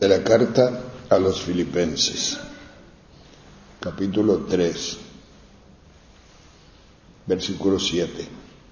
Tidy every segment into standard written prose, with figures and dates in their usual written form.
De la carta a los Filipenses, capítulo 3, versículo 7.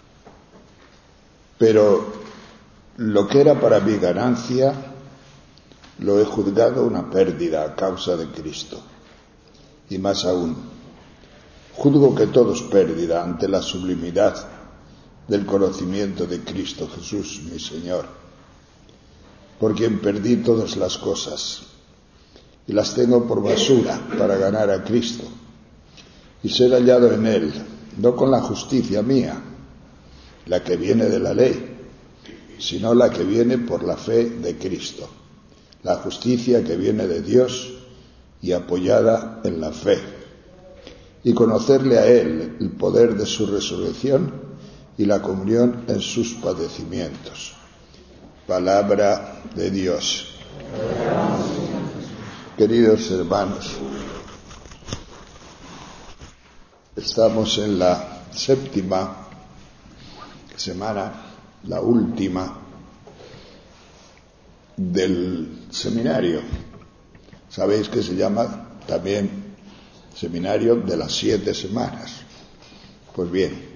Pero lo que era para mi ganancia, lo he juzgado una pérdida a causa de Cristo. Y más aún, juzgo que todo es pérdida ante la sublimidad del conocimiento de Cristo Jesús, mi Señor, por quien perdí todas las cosas y las tengo por basura para ganar a Cristo y ser hallado en Él, no con la justicia mía, la que viene de la ley, sino la que viene por la fe de Cristo, la justicia que viene de Dios y apoyada en la fe, y conocerle a Él, el poder de su resurrección y la comunión en sus padecimientos. Palabra de Dios. Queridos hermanos, estamos en la séptima semana, la última del seminario. Sabéis que se llama también seminario de las 7 semanas. Pues bien,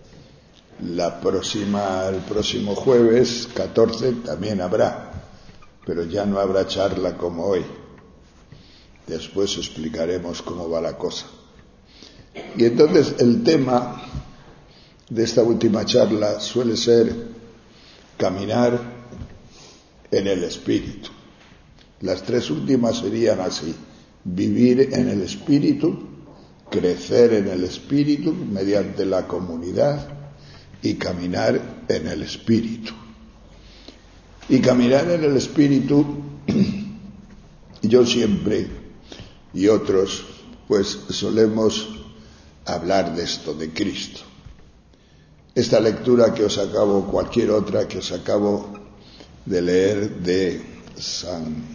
el próximo jueves 14 también habrá, pero ya no habrá charla como hoy. Después explicaremos cómo va la cosa. Y entonces el tema de esta última charla suele ser caminar en el Espíritu. Las 3 últimas serían así: vivir en el Espíritu, crecer en el Espíritu mediante la comunidad y caminar en el Espíritu. Y caminar en el Espíritu, yo siempre y otros, pues solemos hablar de esto, de Cristo. Esta lectura que os acabo, cualquier otra que os acabo de leer de San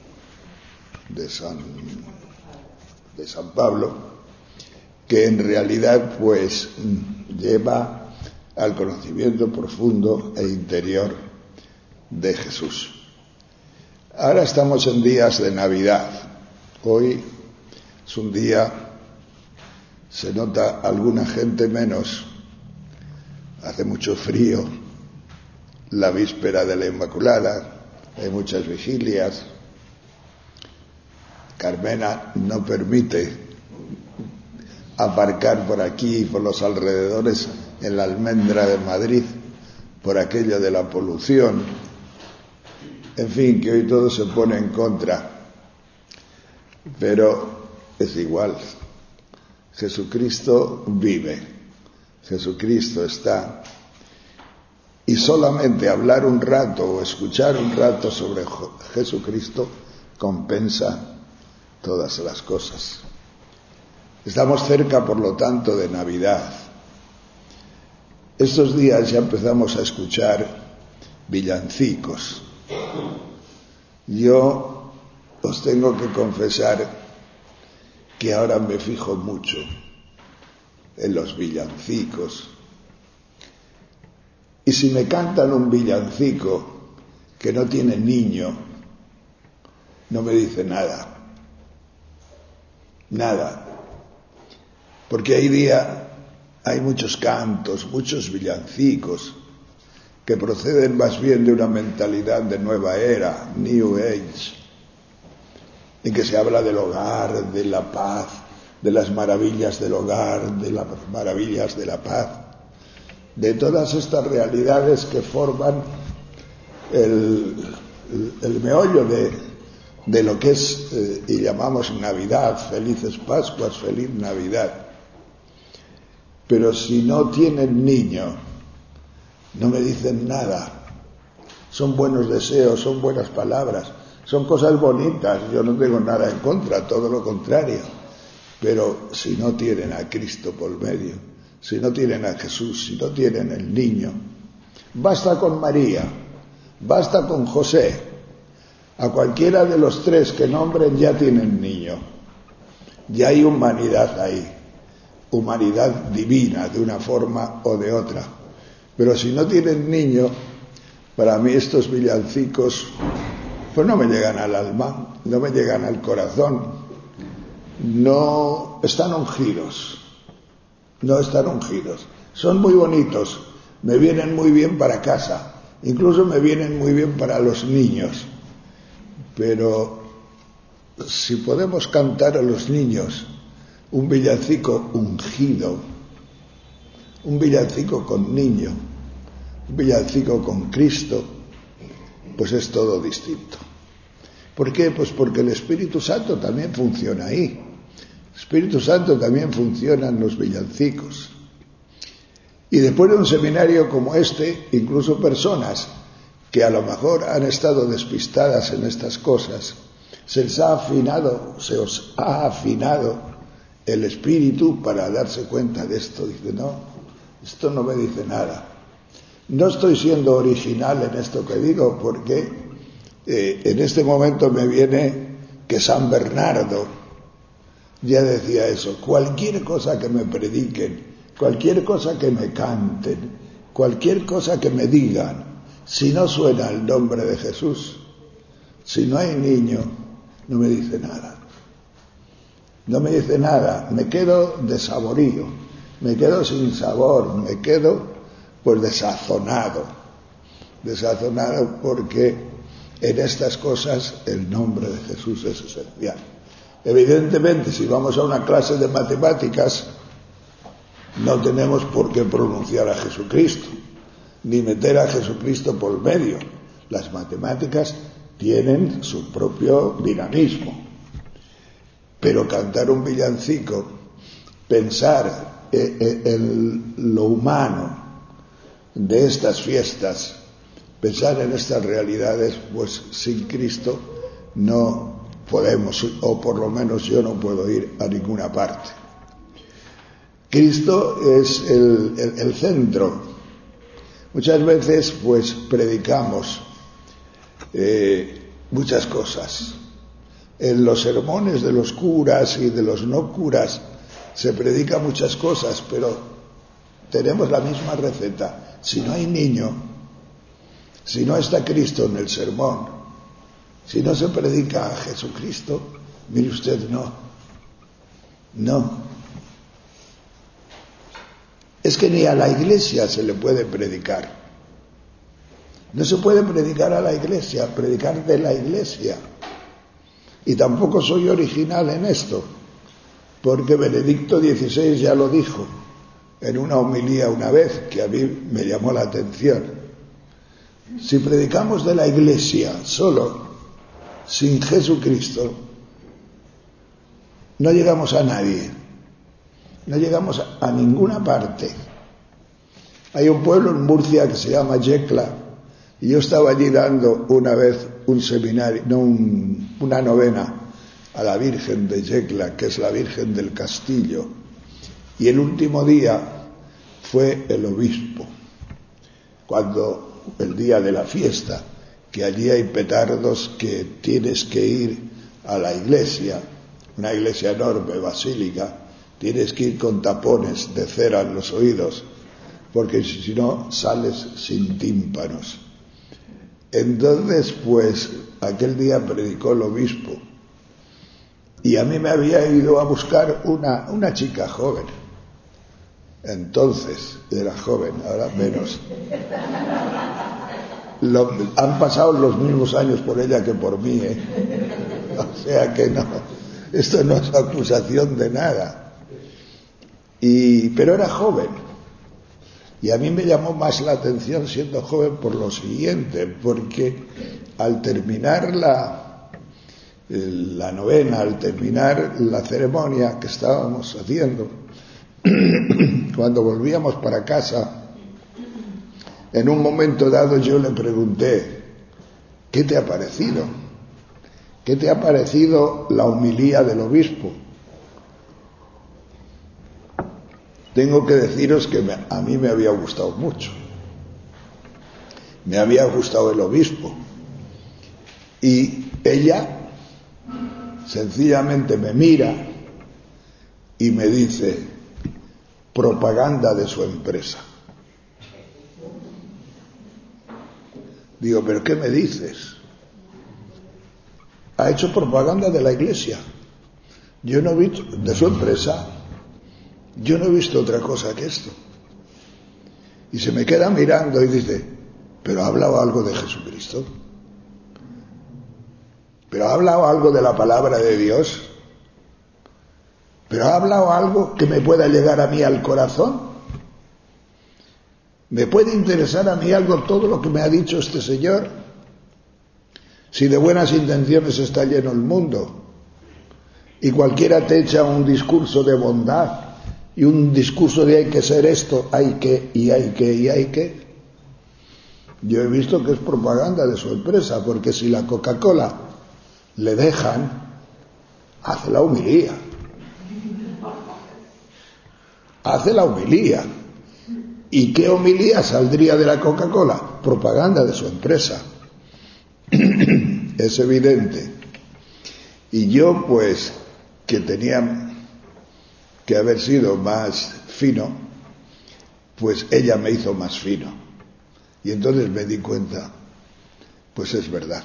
Pablo, que en realidad pues lleva al conocimiento profundo e interior de Jesús. Ahora estamos en días de Navidad. Hoy es un día, se nota alguna gente menos, hace mucho frío, la víspera de la Inmaculada, hay muchas vigilias. Carmena no permite aparcar por aquí y por los alrededores en la Almendra de Madrid por aquello de la polución. En fin, que hoy todo se pone en contra, pero es igual. Jesucristo vive, Jesucristo está, y solamente hablar un rato o escuchar un rato sobre Jesucristo compensa todas las cosas. Estamos cerca, por lo tanto, de Navidad. Estos días ya empezamos a escuchar villancicos. Yo os tengo que confesar que ahora me fijo mucho en los villancicos. Y si me cantan un villancico que no tiene niño, no me dice nada. Nada. Porque hay muchos cantos, muchos villancicos que proceden más bien de una mentalidad de nueva era, New Age, en que se habla del hogar, de la paz, de las maravillas del hogar, de las maravillas de la paz, de todas estas realidades que forman el meollo de lo que es y llamamos Navidad, felices Pascuas, feliz Navidad. Pero si no tienen niño, no me dicen nada. Son buenos deseos, son buenas palabras, son cosas bonitas, yo no tengo nada en contra, todo lo contrario. Pero si no tienen a Cristo por medio, si no tienen a Jesús, si no tienen el niño, basta con María, basta con José, a cualquiera de los 3 que nombren ya tienen niño. Ya hay humanidad ahí, humanidad divina de una forma o de otra. Pero si no tienen niño, para mí estos villancicos pues no me llegan al alma, no me llegan al corazón, no están ungidos, son muy bonitos, me vienen muy bien para casa, incluso me vienen muy bien para los niños, pero si podemos cantar a los niños un villancico ungido, un villancico con niño, un villancico con Cristo, pues es todo distinto. ¿Por qué? Pues porque el Espíritu Santo también funciona ahí. El Espíritu Santo también funciona en los villancicos. Y después de un seminario como este, incluso personas que a lo mejor han estado despistadas en estas cosas, se os ha afinado el espíritu para darse cuenta de esto. Dice, no, esto no me dice nada. No estoy siendo original en esto que digo, porque en este momento me viene que San Bernardo ya decía eso: cualquier cosa que me prediquen, cualquier cosa que me canten, cualquier cosa que me digan, si no suena el nombre de Jesús, si no hay niño, no me dice nada. No me dice nada, me quedo desaborío, me quedo sin sabor, me quedo pues desazonado porque en estas cosas el nombre de Jesús es esencial. Evidentemente, si vamos a una clase de matemáticas, no tenemos por qué pronunciar a Jesucristo, ni meter a Jesucristo por medio. Las matemáticas tienen su propio dinamismo. Pero cantar un villancico, pensar en lo humano de estas fiestas, pensar en estas realidades, pues sin Cristo no podemos, o por lo menos yo no puedo ir a ninguna parte. Cristo es el centro. Muchas veces pues predicamos muchas cosas. En los sermones de los curas y de los no curas se predica muchas cosas, pero tenemos la misma receta. Si no hay niño, si no está Cristo en el sermón, si no se predica a Jesucristo, mire usted, no. Es que ni a la iglesia se le puede predicar. No se puede predicar a la iglesia, predicar de la iglesia. Y tampoco soy original en esto, porque Benedicto XVI ya lo dijo en una homilía una vez, que a mí me llamó la atención. Si predicamos de la iglesia solo, sin Jesucristo, no llegamos a nadie, no llegamos a ninguna parte. Hay un pueblo en Murcia que se llama Yecla, y yo estaba allí dando una vez un seminario, una novena a la Virgen de Yecla, que es la Virgen del Castillo, y el último día fue el obispo, cuando el día de la fiesta, que allí hay petardos, que tienes que ir a la iglesia, una iglesia enorme, basílica, tienes que ir con tapones de cera en los oídos, porque si no sales sin tímpanos. Entonces, pues, aquel día predicó el obispo, y a mí me había ido a buscar una chica joven. Entonces era joven, ahora menos. Han pasado los mismos años por ella que por mí, O sea que no, esto no es acusación de nada. Pero era joven. Y a mí me llamó más la atención siendo joven por lo siguiente, porque al terminar la novena, al terminar la ceremonia que estábamos haciendo, cuando volvíamos para casa, en un momento dado yo le pregunté: ¿qué te ha parecido? ¿Qué te ha parecido la homilía del obispo? Tengo que deciros que a mí me había gustado mucho. Me había gustado el obispo. Y ella sencillamente me mira y me dice: propaganda de su empresa. Digo, ¿pero qué me dices? Ha hecho propaganda de la Iglesia. Yo no he visto, de su empresa, yo no he visto otra cosa que esto. Y se me queda mirando y dice, ¿pero ha hablado algo de Jesucristo? ¿Pero ha hablado algo de la palabra de Dios? ¿Pero ha hablado algo que me pueda llegar a mí al corazón? ¿Me puede interesar a mí algo todo lo que me ha dicho este señor? Si de buenas intenciones está lleno el mundo y cualquiera te echa un discurso de bondad y un discurso de hay que ser esto, hay que, y hay que, y hay que. Yo he visto que es propaganda de su empresa, porque si la Coca-Cola le dejan, hace la homilía. Hace la homilía. ¿Y qué homilía saldría de la Coca-Cola? Propaganda de su empresa. Es evidente. Y yo, pues, que tenía que haber sido más fino, pues ella me hizo más fino. Y entonces me di cuenta, pues es verdad.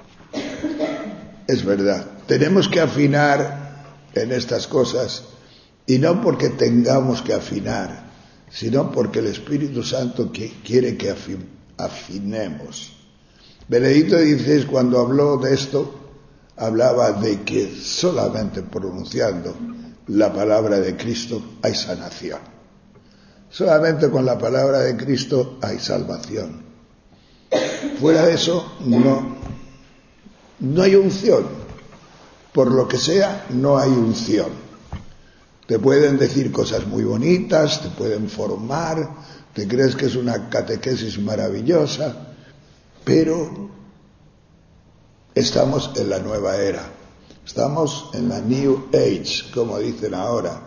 Es verdad. Tenemos que afinar en estas cosas, y no porque tengamos que afinar, sino porque el Espíritu Santo quiere que afinemos. Benedicto XVI, cuando habló de esto, hablaba de que solamente pronunciando la palabra de Cristo hay sanación. Solamente con la palabra de Cristo hay salvación. Fuera de eso, no hay unción. Por lo que sea, no hay unción. Te pueden decir cosas muy bonitas, te pueden formar, te crees que es una catequesis maravillosa, pero estamos en la nueva era. Estamos en la New Age, como dicen ahora.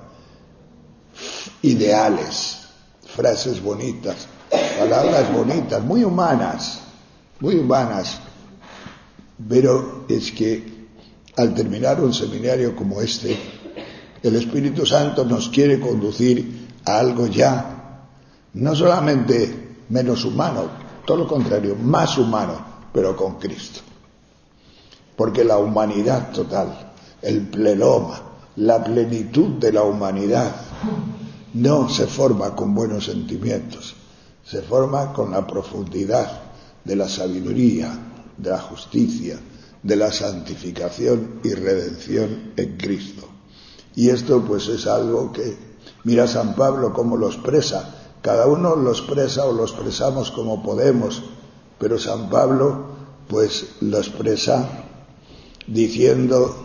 Ideales, frases bonitas, palabras bonitas, muy humanas, pero es que al terminar un seminario como este, el Espíritu Santo nos quiere conducir a algo ya, no solamente menos humano, todo lo contrario, más humano, pero con Cristo. Porque la humanidad total, el pleroma, la plenitud de la humanidad, no se forma con buenos sentimientos, se forma con la profundidad de la sabiduría, de la justicia, de la santificación y redención en Cristo. Y esto pues es algo que, mira San Pablo cómo lo expresa, cada uno lo expresa o lo expresamos como podemos, pero San Pablo pues lo expresa diciendo,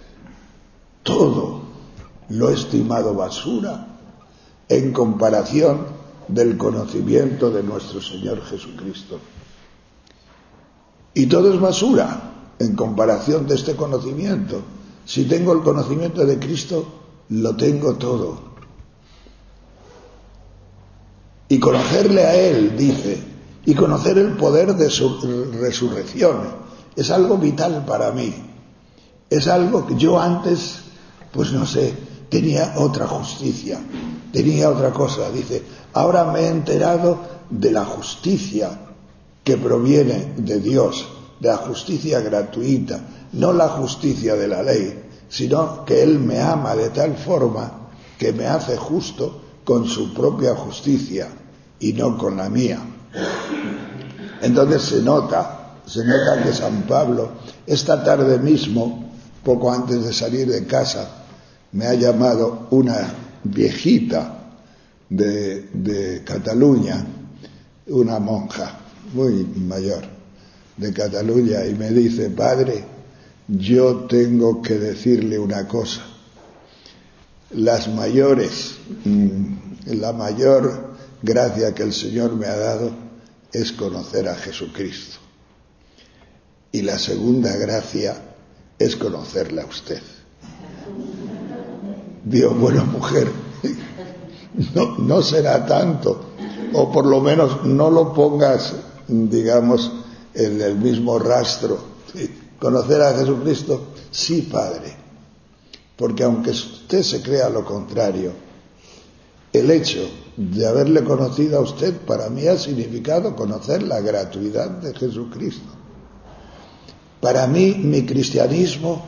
todo lo he estimado basura en comparación del conocimiento de nuestro Señor Jesucristo. Y todo es basura en comparación de este conocimiento. Si tengo el conocimiento de Cristo, lo tengo todo. Y conocerle a Él, dice, y conocer el poder de su resurrección, es algo vital para mí. Es algo que yo antes, pues no sé, tenía otra justicia, tenía otra cosa. Dice, ahora me he enterado de la justicia que proviene de Dios, de la justicia gratuita, no la justicia de la ley, sino que Él me ama de tal forma que me hace justo con su propia justicia y no con la mía. Entonces se nota que San Pablo, esta tarde mismo, poco antes de salir de casa, me ha llamado una viejita de Cataluña, una monja muy mayor de Cataluña, y me dice, padre, yo tengo que decirle una cosa. Las mayores, la mayor gracia que el Señor me ha dado es conocer a Jesucristo. Y la segunda gracia es conocerle a usted. Digo, bueno, mujer, no será tanto, o por lo menos no lo pongas, digamos, en el mismo rastro. ¿Conocer a Jesucristo? Sí, padre, porque aunque usted se crea lo contrario, el hecho de haberle conocido a usted para mí ha significado conocer la gratuidad de Jesucristo. Para mí, mi cristianismo,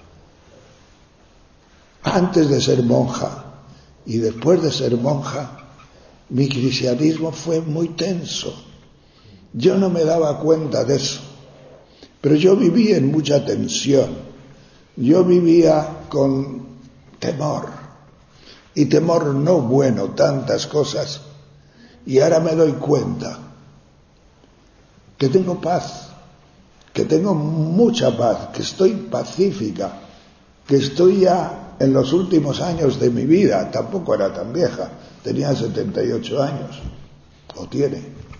antes de ser monja y después de ser monja, mi cristianismo fue muy tenso. Yo no me daba cuenta de eso, pero yo vivía en mucha tensión. Yo vivía con temor, y temor no bueno, tantas cosas, y ahora me doy cuenta que tengo paz, que tengo mucha paz, que estoy pacífica, que estoy ya en los últimos años de mi vida. Tampoco era tan vieja, tenía 78 años, o tiene.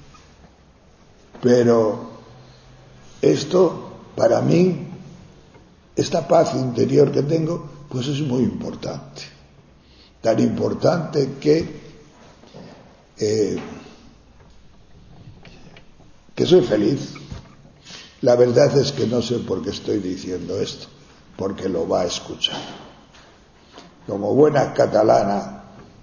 Pero esto, para mí, esta paz interior que tengo, pues es muy importante. Tan importante que soy feliz. La verdad es que no sé por qué estoy diciendo esto, porque lo va a escuchar. Como buena catalana,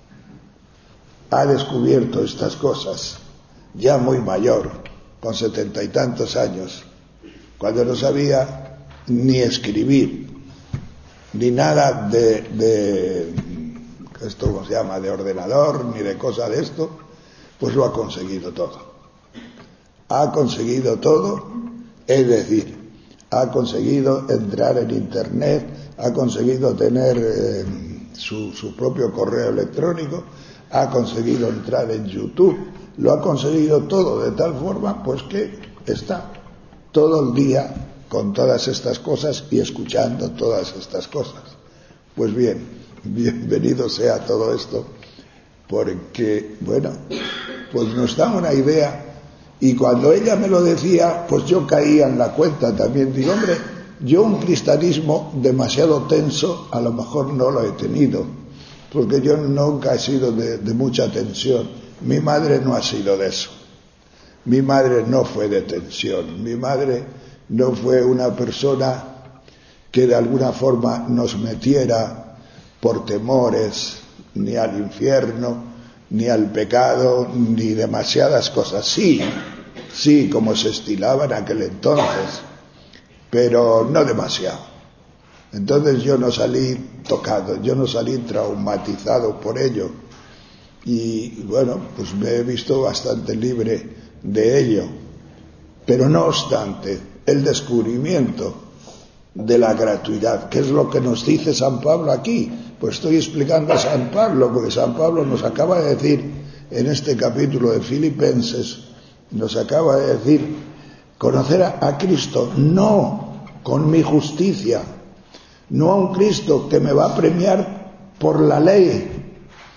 ha descubierto estas cosas, ya muy mayor, con 70 y tantos años, cuando no sabía ni escribir, ni nada de esto, ¿cómo se llama?, de ordenador, ni de cosa de esto, pues lo ha conseguido todo. Ha conseguido todo, es decir, ha conseguido entrar en Internet, ha conseguido tener su propio correo electrónico, ha conseguido entrar en YouTube, lo ha conseguido todo de tal forma pues que está todo el día con todas estas cosas y escuchando todas estas cosas. Pues bien, bienvenido sea todo esto, porque, bueno, pues nos da una idea. Y cuando ella me lo decía, pues yo caía en la cuenta también. Digo, hombre, yo un cristianismo demasiado tenso a lo mejor no lo he tenido, porque yo nunca he sido de mucha tensión. Mi madre no ha sido de eso. Mi madre no fue de tensión. Mi madre no fue una persona que de alguna forma nos metiera por temores ni al infierno, ni al pecado, ni demasiadas cosas. Sí, como se estilaba en aquel entonces, pero no demasiado. Entonces yo no salí tocado, yo no salí traumatizado por ello, y bueno, pues me he visto bastante libre de ello. Pero no obstante, el descubrimiento de la gratuidad, que es lo que nos dice San Pablo aquí, pues estoy explicando a San Pablo, porque San Pablo nos acaba de decir en este capítulo de Filipenses, nos acaba de decir, conocer a Cristo no con mi justicia, no a un Cristo que me va a premiar por la ley,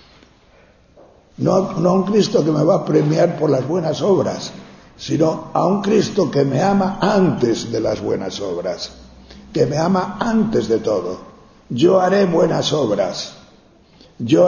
no a un Cristo que me va a premiar por las buenas obras, sino a un Cristo que me ama antes de las buenas obras, que me ama antes de todo. Yo haré buenas obras, yo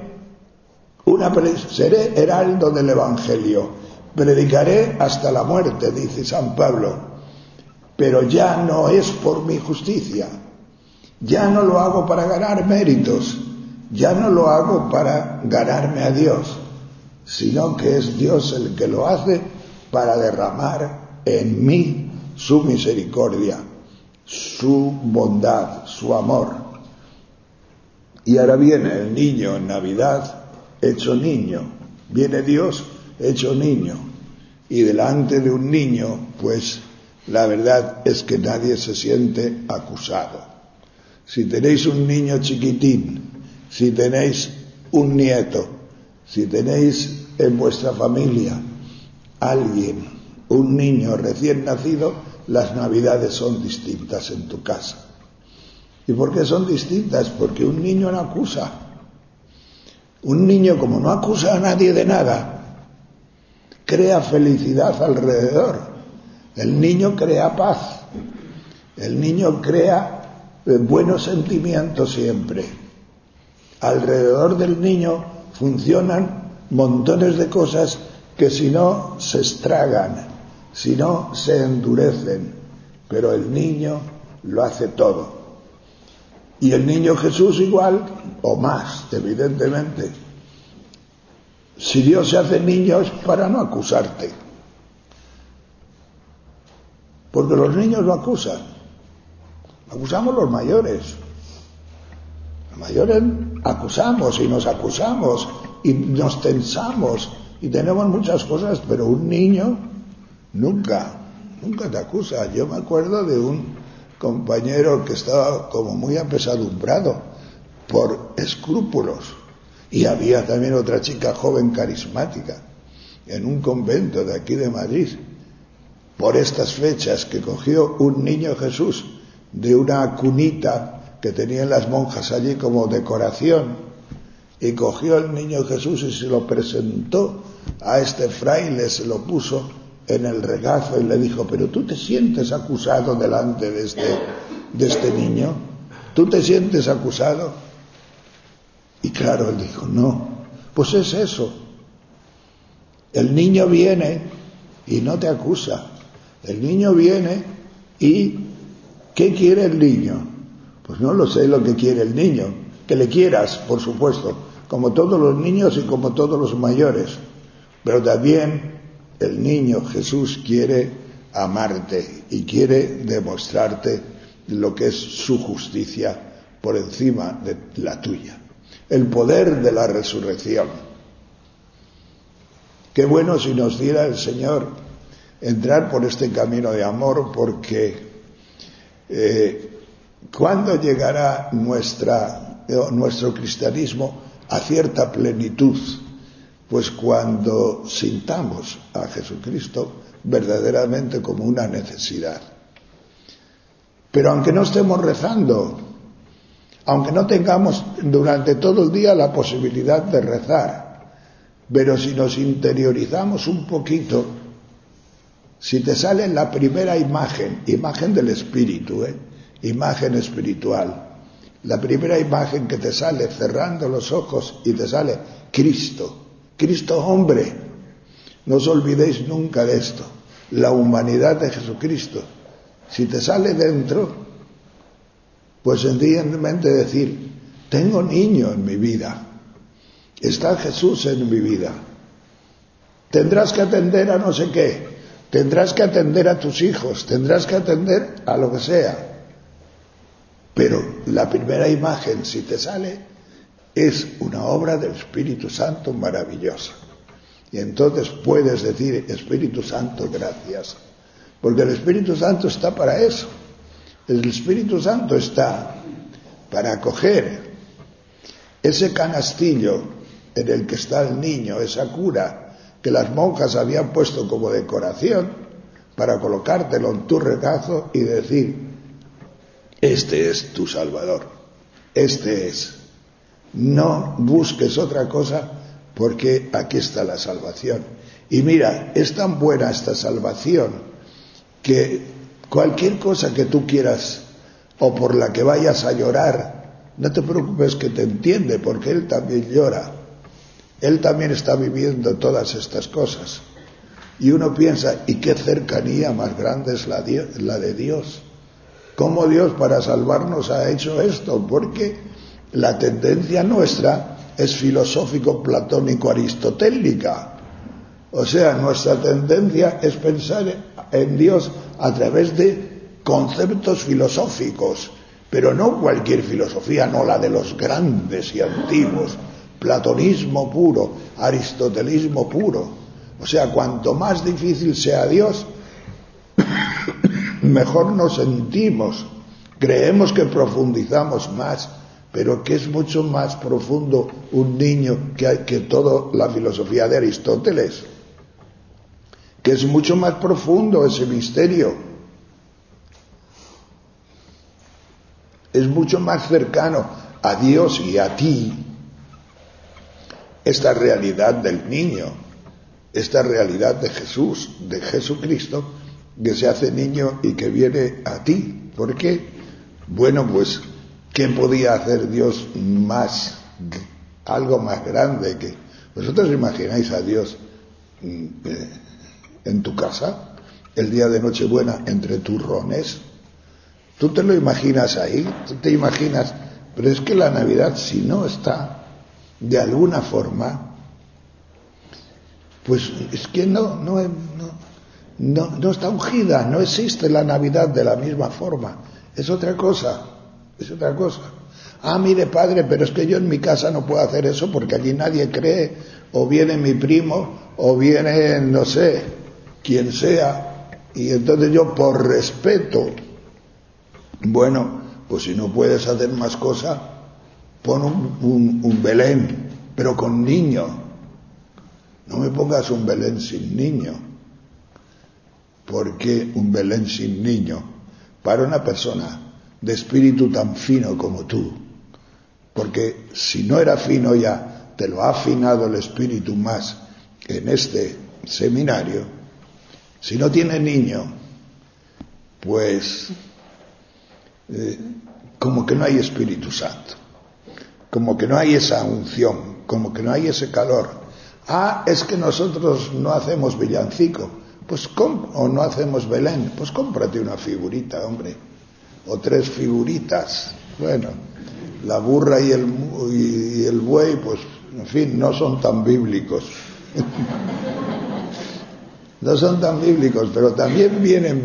seré heraldo del Evangelio, predicaré hasta la muerte, dice San Pablo, pero ya no es por mi justicia, ya no lo hago para ganar méritos, ya no lo hago para ganarme a Dios, sino que es Dios el que lo hace para derramar en mí su misericordia, su bondad, su amor. Y ahora viene el niño en Navidad hecho niño, viene Dios hecho niño, y delante de un niño, pues la verdad es que nadie se siente acusado. Si tenéis un niño chiquitín, si tenéis un nieto, si tenéis en vuestra familia alguien, un niño recién nacido, las Navidades son distintas en tu casa. ¿Y por qué son distintas? Porque un niño no acusa. Un niño, como no acusa a nadie de nada, crea felicidad alrededor. El niño crea paz. El niño crea buenos sentimientos siempre. Alrededor del niño funcionan montones de cosas que si no se estragan, si no se endurecen, pero el niño lo hace todo. Y el niño Jesús igual, o más, evidentemente. Si Dios se hace niño es para no acusarte. Porque los niños lo acusan. Acusamos los mayores. Los mayores acusamos y nos acusamos y nos tensamos y tenemos muchas cosas, pero un niño nunca te acusa. Yo me acuerdo de un compañero que estaba como muy apesadumbrado por escrúpulos, y había también otra chica joven carismática en un convento de aquí de Madrid, por estas fechas, que cogió un niño Jesús de una cunita que tenían las monjas allí como decoración, y cogió el niño Jesús y se lo presentó a este fraile, se lo puso en el regazo y le dijo: pero tú te sientes acusado delante de este niño, tú te sientes acusado. Y claro, él dijo: no, pues es eso. El niño viene y no te acusa. El niño viene y ¿qué quiere el niño? Pues no lo sé lo que quiere el niño. Que le quieras, por supuesto, como todos los niños y como todos los mayores. Pero también el niño Jesús quiere amarte y quiere demostrarte lo que es su justicia por encima de la tuya. El poder de la resurrección. Qué bueno si nos diera el Señor entrar por este camino de amor, porque ¿cuándo llegará nuestro cristianismo a cierta plenitud? Pues cuando sintamos a Jesucristo verdaderamente como una necesidad. Pero aunque no estemos rezando, aunque no tengamos durante todo el día la posibilidad de rezar, pero si nos interiorizamos un poquito, si te sale la primera imagen del espíritu, imagen espiritual, la primera imagen que te sale cerrando los ojos y te sale Cristo hombre, no os olvidéis nunca de esto, la humanidad de Jesucristo. Si te sale dentro, pues sencillamente decir: tengo niño en mi vida, está Jesús en mi vida. Tendrás que atender a no sé qué, tendrás que atender a tus hijos, tendrás que atender a lo que sea, pero la primera imagen, si te sale, es una obra del Espíritu Santo maravillosa. Y entonces puedes decir: Espíritu Santo, gracias, porque el Espíritu Santo está para eso. El Espíritu Santo está para acoger ese canastillo en el que está el niño, esa cura que las monjas habían puesto como decoración, para colocártelo en tu regazo y decir: este es tu Salvador, este es. No busques otra cosa, porque aquí está la salvación. Y mira, es tan buena esta salvación que cualquier cosa que tú quieras o por la que vayas a llorar, no te preocupes, que te entiende, porque Él también llora. Él también está viviendo todas estas cosas. Y uno piensa: ¿y qué cercanía más grande es la de Dios? ¿Cómo Dios para salvarnos ha hecho esto? Porque la tendencia nuestra es filosófico-platónico-aristotélica. O sea, nuestra tendencia es pensar en Dios a través de conceptos filosóficos, pero no cualquier filosofía, no la de los grandes y antiguos, platonismo puro, aristotelismo puro. O sea, cuanto más difícil sea Dios, mejor nos sentimos, creemos que profundizamos más, pero que es mucho más profundo un niño que toda la filosofía de Aristóteles, que es mucho más profundo ese misterio, es mucho más cercano a Dios y a ti esta realidad del niño, esta realidad de Jesús, de Jesucristo, que se hace niño y que viene a ti. ¿Por qué? Bueno, pues ¿qué podía hacer Dios más, algo más grande que... ¿Vosotros imagináis a Dios en tu casa el día de Nochebuena entre turrones? ¿Tú te lo imaginas ahí? ¿Tú te imaginas? Pero es que la Navidad, si no está de alguna forma, pues es que no no está ungida, no existe la Navidad de la misma forma. Es otra cosa. Ah, mire padre, pero es que yo en mi casa no puedo hacer eso porque allí nadie cree, o viene mi primo, o viene, no sé, quien sea, y entonces yo por respeto, bueno, pues si no puedes hacer más cosas, pon un Belén, pero con niño. No me pongas un Belén sin niño. ¿Por qué un Belén sin niño? Para una persona de espíritu tan fino como tú. Porque si no era fino ya, te lo ha afinado el espíritu más en este seminario. Si no tiene niño, pues como que no hay Espíritu Santo, como que no hay esa unción, como que no hay ese calor. Ah, es que nosotros no hacemos villancico, pues o no hacemos Belén, pues cómprate una figurita, hombre, o 3 figuritas. Bueno, la burra y el buey, pues, en fin, no son tan bíblicos. No son tan bíblicos, pero también vienen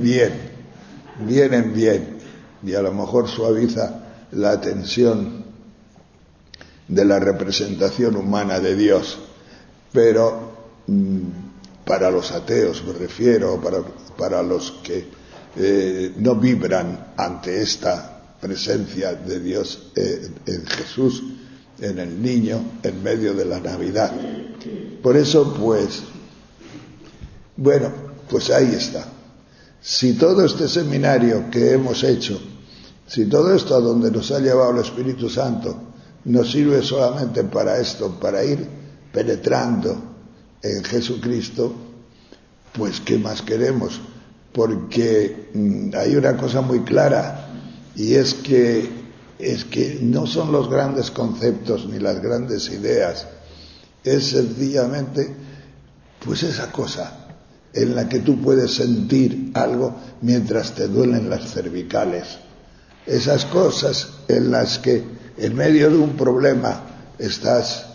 bien, y a lo mejor suaviza la tensión de la representación humana de Dios, pero para los ateos me refiero, para los que no vibran ante esta presencia de Dios en Jesús, en el niño, en medio de la Navidad. Por eso, pues, bueno, pues ahí está. Si todo este seminario que hemos hecho, si todo esto a donde nos ha llevado el Espíritu Santo, nos sirve solamente para esto, para ir penetrando en Jesucristo, pues ¿qué más queremos? Porque hay una cosa muy clara, y es que no son los grandes conceptos ni las grandes ideas, es sencillamente pues esa cosa en la que tú puedes sentir algo mientras te duelen las cervicales, esas cosas en las que en medio de un problema estás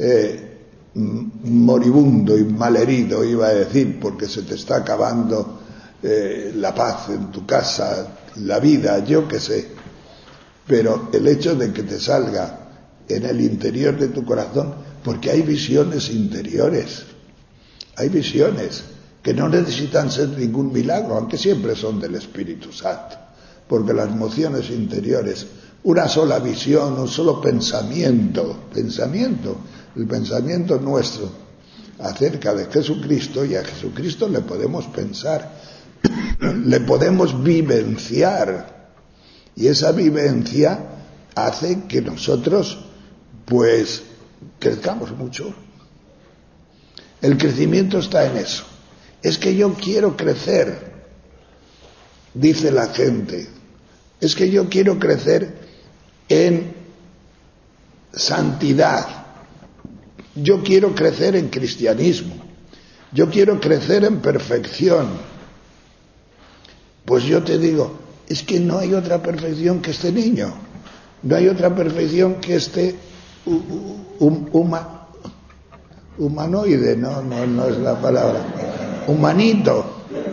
moribundo y malherido, iba a decir, porque se te está acabando la paz en tu casa, la vida, yo qué sé, pero el hecho de que te salga en el interior de tu corazón, porque hay visiones interiores, hay visiones que no necesitan ser ningún milagro, aunque siempre son del Espíritu Santo, porque las emociones interiores, una sola visión, un solo pensamiento, el pensamiento nuestro acerca de Jesucristo, y a Jesucristo le podemos pensar, le podemos vivenciar, y esa vivencia hace que nosotros pues crezcamos mucho. El crecimiento está en eso. Es que yo quiero crecer, dice la gente. Es que yo quiero crecer en santidad. Yo quiero crecer en cristianismo. Yo quiero crecer en perfección. Pues yo te digo, es que no hay otra perfección que este niño. No hay otra perfección que este humanoide, no es la palabra. Humanito.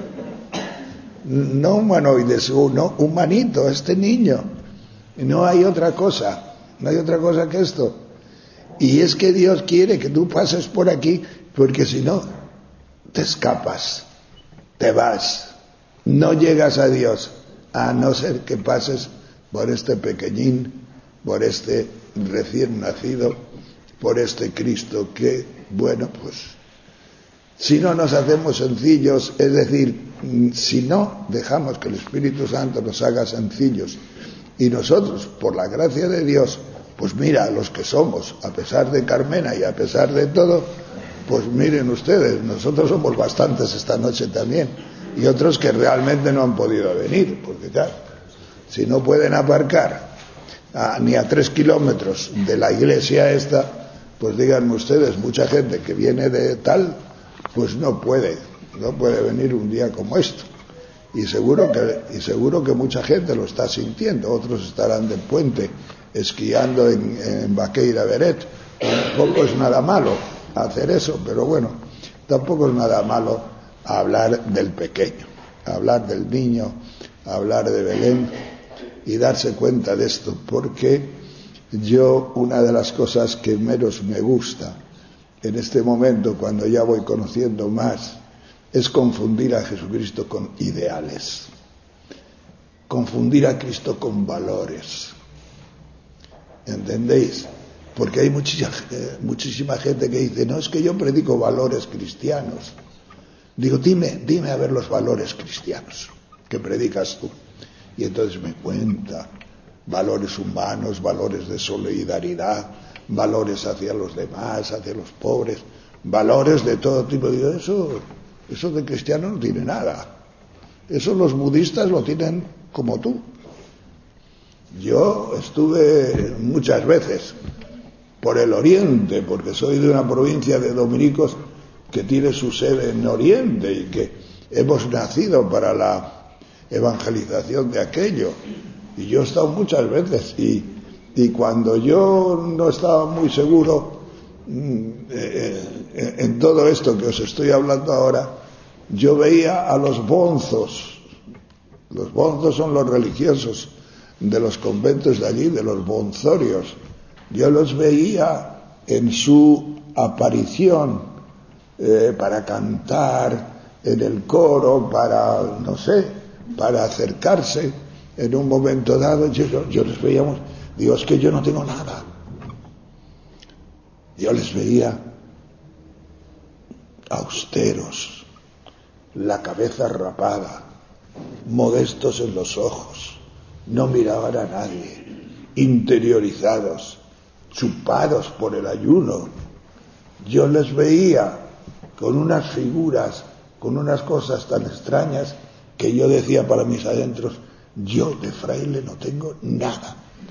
No humanoides, no, humanito, este niño. No hay otra cosa que esto. Y es que Dios quiere que tú pases por aquí, porque si no, te escapas, te vas, no llegas a Dios, a no ser que pases por este pequeñín, por este recién nacido, por este Cristo que, bueno, pues, si no nos hacemos sencillos, es decir, si no dejamos que el Espíritu Santo nos haga sencillos, y nosotros, por la gracia de Dios, pues mira, los que somos, a pesar de Carmena y a pesar de todo, pues miren ustedes, nosotros somos bastantes esta noche también, y otros que realmente no han podido venir, porque claro, si no pueden aparcar ni a 3 kilómetros de la iglesia esta, pues díganme ustedes, mucha gente que viene de tal, pues no puede venir un día como esto. Y seguro que mucha gente lo está sintiendo, otros estarán de puente esquiando en Baqueira Beret. Tampoco es nada malo hacer eso, pero bueno, tampoco es nada malo a hablar del pequeño, a hablar del niño, a hablar de Belén y darse cuenta de esto, porque yo, una de las cosas que menos me gusta en este momento, cuando ya voy conociendo más, es confundir a Jesucristo con ideales, confundir a Cristo con valores. ¿Entendéis? Porque hay muchísima gente que dice, no, es que yo predico valores cristianos. Digo, dime a ver los valores cristianos que predicas tú. Y entonces me cuenta valores humanos, valores de solidaridad, valores hacia los demás, hacia los pobres, valores de todo tipo. Digo, eso de cristiano no tiene nada. Eso los budistas lo tienen como tú. Yo estuve muchas veces por el Oriente, porque soy de una provincia de dominicos que tiene su sede en Oriente y que hemos nacido para la evangelización de aquello. Y yo he estado muchas veces y cuando yo no estaba muy seguro en todo esto que os estoy hablando ahora, yo veía a los bonzos. Los bonzos son los religiosos de los conventos de allí, de los bonzorios. Yo los veía en su aparición para cantar en el coro, para acercarse en un momento dado. Yo les veíamos, digo, es que yo no tengo nada. Yo les veía austeros, la cabeza rapada, modestos en los ojos, no miraban a nadie, interiorizados, chupados por el ayuno. Yo les veía con unas figuras, con unas cosas tan extrañas que yo decía para mis adentros, yo de fraile no tengo nada.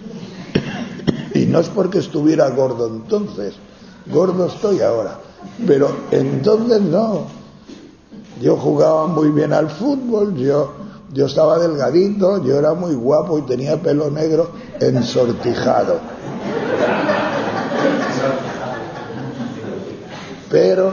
Y no es porque estuviera gordo entonces, gordo estoy ahora, pero entonces no. Yo jugaba muy bien al fútbol, yo estaba delgadito, yo era muy guapo y tenía pelo negro ensortijado. Pero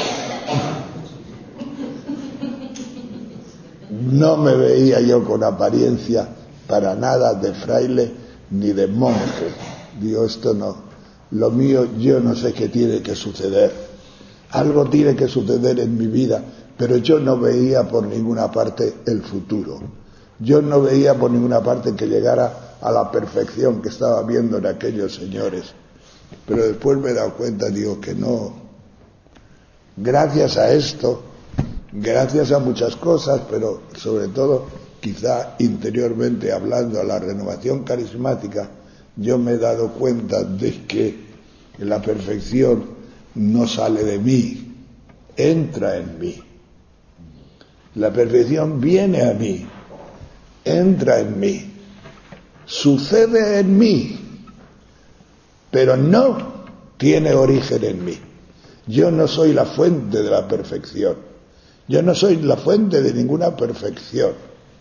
no me veía yo con apariencia para nada de fraile ni de monje. Digo, esto no, lo mío yo no sé qué tiene que suceder. Algo tiene que suceder en mi vida, pero yo no veía por ninguna parte el futuro. Yo no veía por ninguna parte que llegara a la perfección que estaba viendo en aquellos señores. Pero después me he dado cuenta, digo que no. Gracias a esto, gracias a muchas cosas, pero sobre todo, quizá interiormente hablando, a la renovación carismática, yo me he dado cuenta de que la perfección no sale de mí, entra en mí. La perfección viene a mí, entra en mí, sucede en mí, pero no tiene origen en mí. Yo no soy la fuente de la perfección. Yo no soy la fuente de ninguna perfección.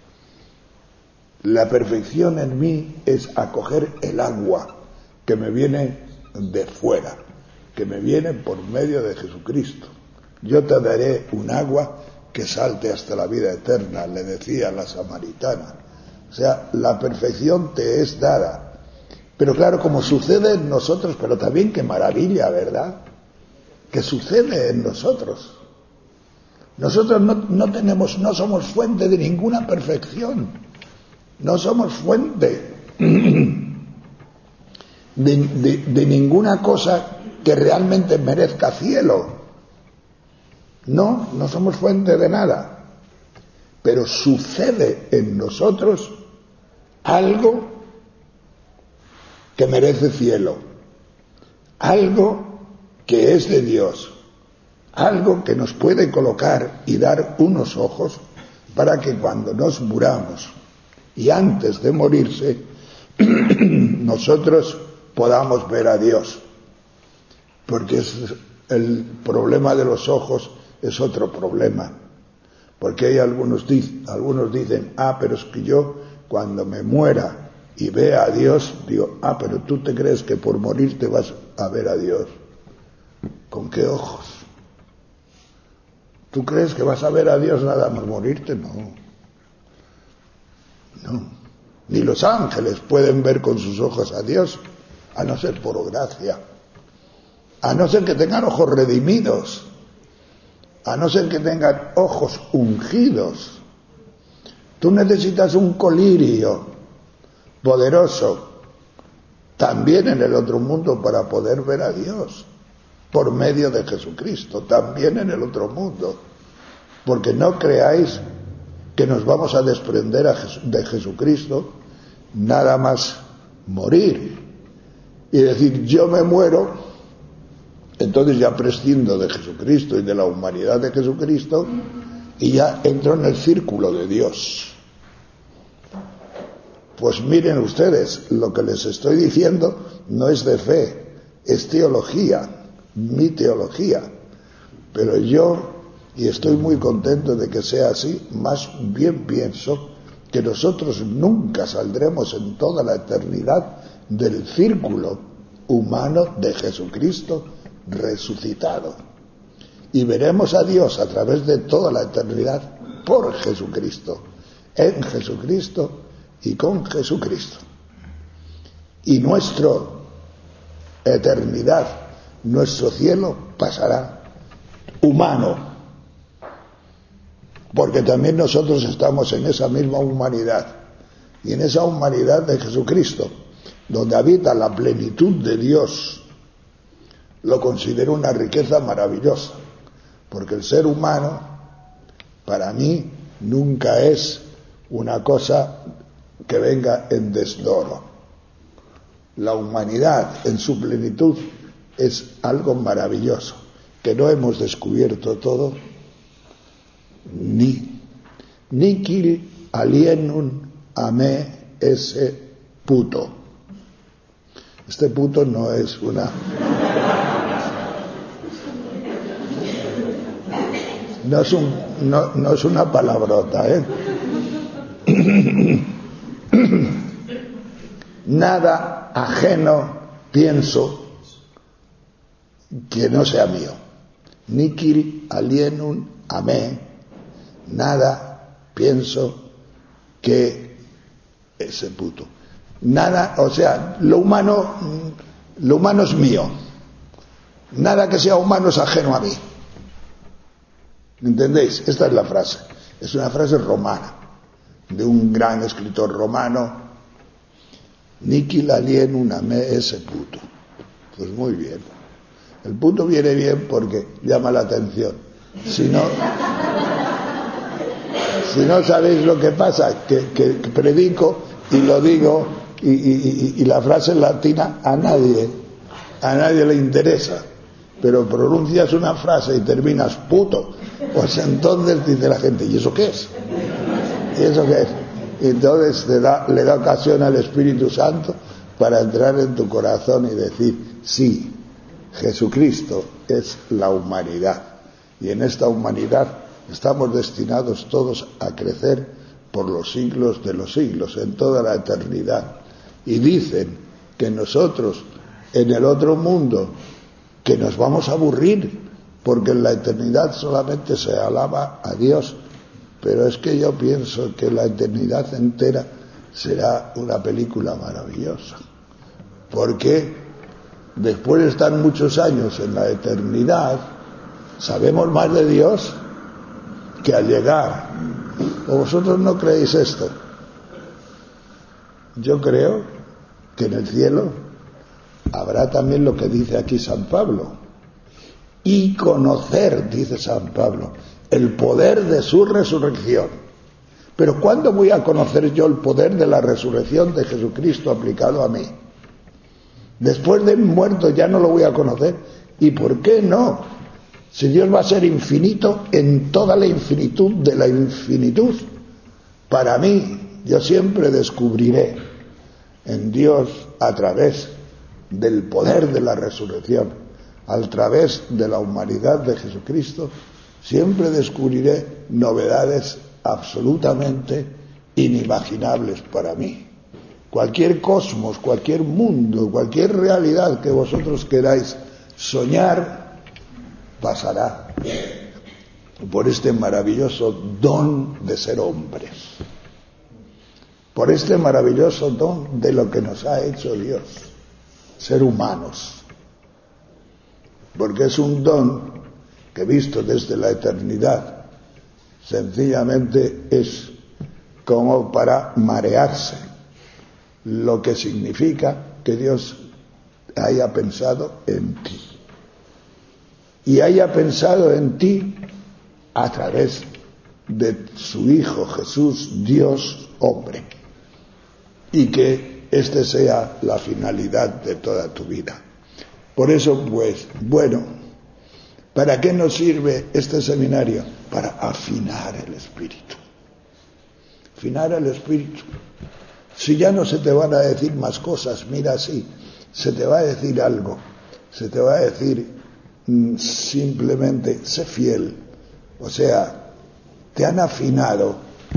La perfección en mí es acoger el agua que me viene de fuera, que me viene por medio de Jesucristo. Yo te daré un agua que salte hasta la vida eterna, le decía la samaritana. O sea, la perfección te es dada. Pero claro, como sucede en nosotros, pero también qué maravilla, ¿verdad? Que sucede en nosotros. Nosotros no somos fuente de ninguna perfección. No somos fuente de ninguna cosa que realmente merezca cielo. No somos fuente de nada. Pero sucede en nosotros algo que merece cielo. Algo que es de Dios, algo que nos puede colocar y dar unos ojos para que cuando nos muramos y antes de morirse nosotros podamos ver a Dios, porque el problema de los ojos es otro problema, porque hay algunos dicen, pero es que yo cuando me muera y vea a Dios, digo, pero tú te crees que por morir te vas a ver a Dios. ¿Con qué ojos? ¿Tú crees que vas a ver a Dios nada más morirte? No. Ni los ángeles pueden ver con sus ojos a Dios, a no ser por gracia, a no ser que tengan ojos redimidos, a no ser que tengan ojos ungidos. Tú necesitas un colirio poderoso también en el otro mundo para poder ver a Dios, por medio de Jesucristo, también en el otro mundo. Porque no creáis que nos vamos a desprender de Jesucristo nada más morir y decir yo me muero, entonces ya prescindo de Jesucristo y de la humanidad de Jesucristo y ya entro en el círculo de Dios. Pues miren ustedes, lo que les estoy diciendo no es de fe, es teología, mi teología. Pero yo, y estoy muy contento de que sea así, más bien pienso que nosotros nunca saldremos en toda la eternidad del círculo humano de Jesucristo resucitado. Y veremos a Dios a través de toda la eternidad por Jesucristo, en Jesucristo y con Jesucristo. Y nuestra eternidad, nuestro cielo pasará humano, porque también nosotros estamos en esa misma humanidad, y en esa humanidad de Jesucristo, donde habita la plenitud de Dios, lo considero una riqueza maravillosa, porque el ser humano, para mí, nunca es una cosa que venga en desdoro. La humanidad en su plenitud es algo maravilloso, que no hemos descubierto todo, Nihil alienum a me esse puto. Este puto no es una... No es una palabrota, ¿eh? Nada ajeno pienso que no sea mío. Nihil alienum a me. Nada pienso que ese puto. Nada, o sea, lo humano es mío. Nada que sea humano es ajeno a mí. ¿Entendéis? Esta es la frase. Es una frase romana, de un gran escritor romano. Nihil alienum a me esse puto. Pues muy bien. El puto viene bien porque llama la atención. Si no sabéis lo que pasa, que predico y lo digo y la frase latina a nadie le interesa, pero pronuncias una frase y terminas puto, pues entonces dice la gente, ¿y eso qué es? ¿Y eso qué es? Y entonces le da ocasión al Espíritu Santo para entrar en tu corazón y decir, sí, Jesucristo es la humanidad, y en esta humanidad estamos destinados todos a crecer por los siglos de los siglos, en toda la eternidad. Y dicen que nosotros en el otro mundo, que nos vamos a aburrir, porque en la eternidad solamente se alaba a Dios. Pero es que yo pienso que la eternidad entera será una película maravillosa, porque después de estar muchos años en la eternidad, sabemos más de Dios que al llegar. ¿O vosotros no creéis esto? Yo creo que en el cielo habrá también lo que dice aquí San Pablo, y conocer, dice San Pablo, el poder de su resurrección. Pero ¿cuándo voy a conocer yo el poder de la resurrección de Jesucristo aplicado a mí? Después de muerto ya no lo voy a conocer. ¿Y por qué no? Si Dios va a ser infinito en toda la infinitud de la infinitud, para mí, yo siempre descubriré en Dios a través del poder de la resurrección, a través de la humanidad de Jesucristo, siempre descubriré novedades absolutamente inimaginables para mí. Cualquier cosmos, cualquier mundo, cualquier realidad que vosotros queráis soñar, pasará. por este maravilloso don de ser hombres, por este maravilloso don de lo que nos ha hecho Dios, ser humanos, porque es un don que visto desde la eternidad, sencillamente es como para marearse, lo que significa que Dios haya pensado en ti, y haya pensado en ti a través de su Hijo Jesús, Dios hombre, y que este sea la finalidad de toda tu vida. Por eso, pues, bueno, ¿para qué nos sirve este seminario? Para afinar el espíritu. Afinar el espíritu. Si ya no se te van a decir más cosas, mira, sí, se te va a decir algo, se te va a decir simplemente, sé fiel. O sea, te han afinado,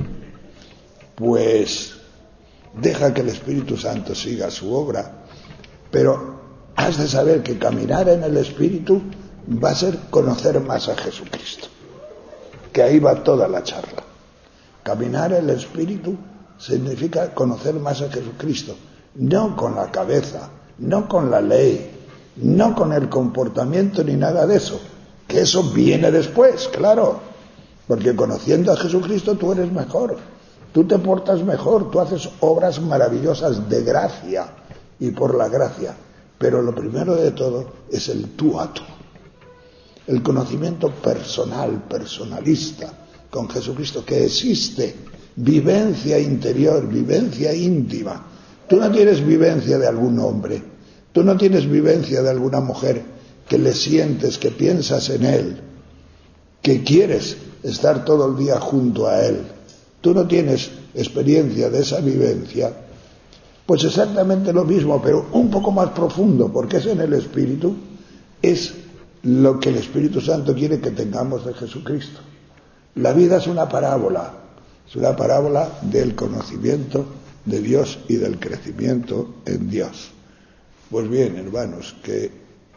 pues deja que el Espíritu Santo siga su obra, pero has de saber que caminar en el Espíritu va a ser conocer más a Jesucristo, que ahí va toda la charla. Caminar en el Espíritu significa conocer más a Jesucristo, no con la cabeza, no con la ley, no con el comportamiento ni nada de eso, que eso viene después, claro, porque conociendo a Jesucristo tú eres mejor, tú te portas mejor, tú haces obras maravillosas de gracia y por la gracia, pero lo primero de todo es el tú a tú, el conocimiento personal, personalista con Jesucristo, que existe, vivencia interior, vivencia íntima. Tú no tienes vivencia de algún hombre, tú no tienes vivencia de alguna mujer que le sientes, que piensas en él, que quieres estar todo el día junto a él. Tú no tienes experiencia de esa vivencia. Pues exactamente lo mismo, pero un poco más profundo, porque es en el Espíritu, es lo que el Espíritu Santo quiere que tengamos de Jesucristo. La vida es una parábola del conocimiento de Dios y del crecimiento en Dios. Pues bien, hermanos, que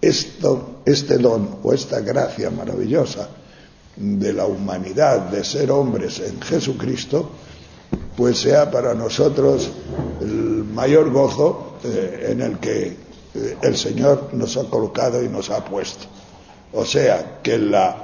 este don o esta gracia maravillosa de la humanidad, de ser hombres en Jesucristo, pues sea para nosotros el mayor gozo en el que el Señor nos ha colocado y nos ha puesto. O sea, que la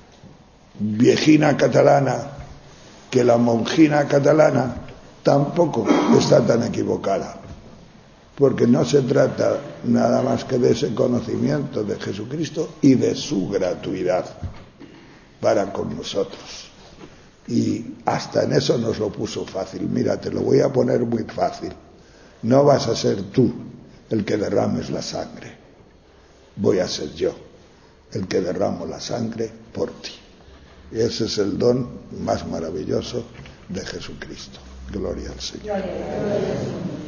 viejina catalana, que la monjina catalana tampoco está tan equivocada, porque no se trata nada más que de ese conocimiento de Jesucristo y de su gratuidad para con nosotros. Y hasta en eso nos lo puso fácil. Mira, te lo voy a poner muy fácil. No vas a ser tú el que derrames la sangre, voy a ser yo el que derramo la sangre por ti. Y ese es el don más maravilloso de Jesucristo. Gloria al Señor.